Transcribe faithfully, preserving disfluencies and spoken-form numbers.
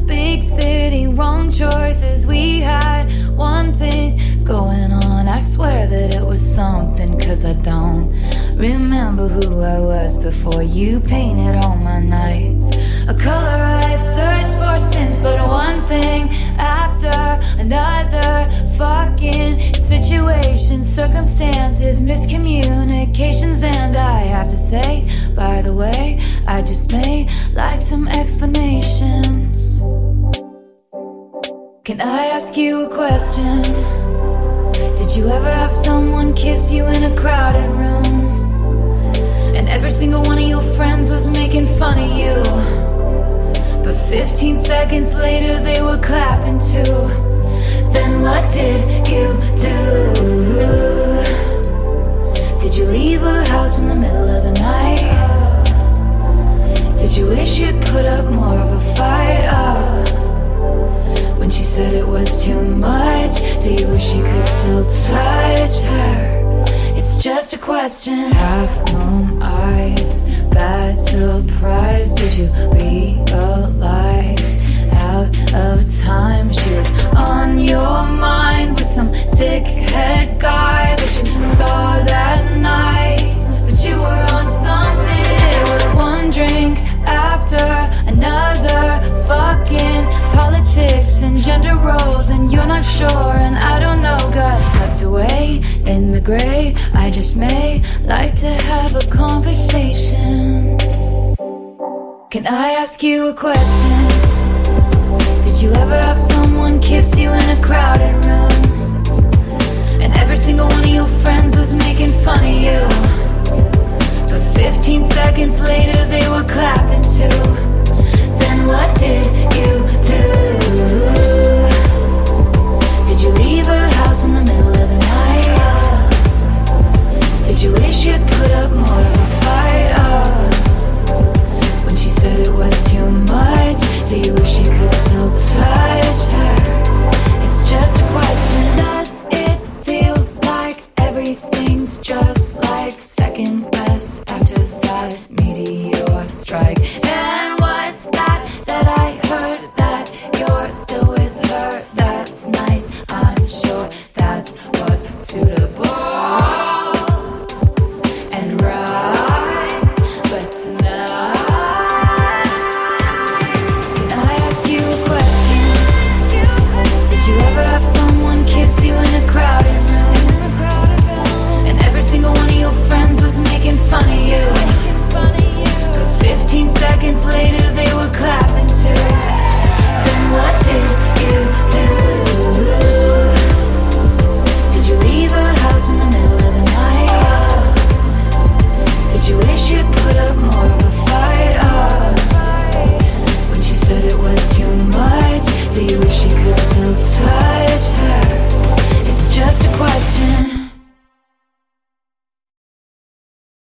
big city, wrong choices. We had one thing going on. I swear that it was something, cause I don't remember who I was before you painted all my nights a color I've searched for since. But one thing after another, fucking situation, circumstances, miscommunications. And I have to say, by the way, I just may like some explanations. Can I ask you a question? Did you ever have someone kiss you in a crowded room, and every single one of your friends was making fun of you, but fifteen seconds later they were clapping too? Then what did you do? Did you leave her house in the middle of the night? Did you wish you'd put up more of a fight? Oh, when she said it was too much, do you wish you could still touch her? It's just a question. Half moon eyes, bad surprise. Did you realize out of time she was on your mind with some dickhead guy that you saw that night? But you were on something. It was one drink after another, fucking politics and gender roles, and you're not sure, and I don't know, got swept away in the gray. I just may like to have a conversation. Can I ask you a question? Did you ever have someone kiss you in a crowded room, and every single one of your friends was making fun of you, but fifteen seconds later they were clapping too? Then what did you do? Did you leave her house in the middle of the night? Did you wish you'd put up more of a fight? Oh, when she said it was too much, do you wish you could still touch her? It's just a question. Does it feel like everything's just like second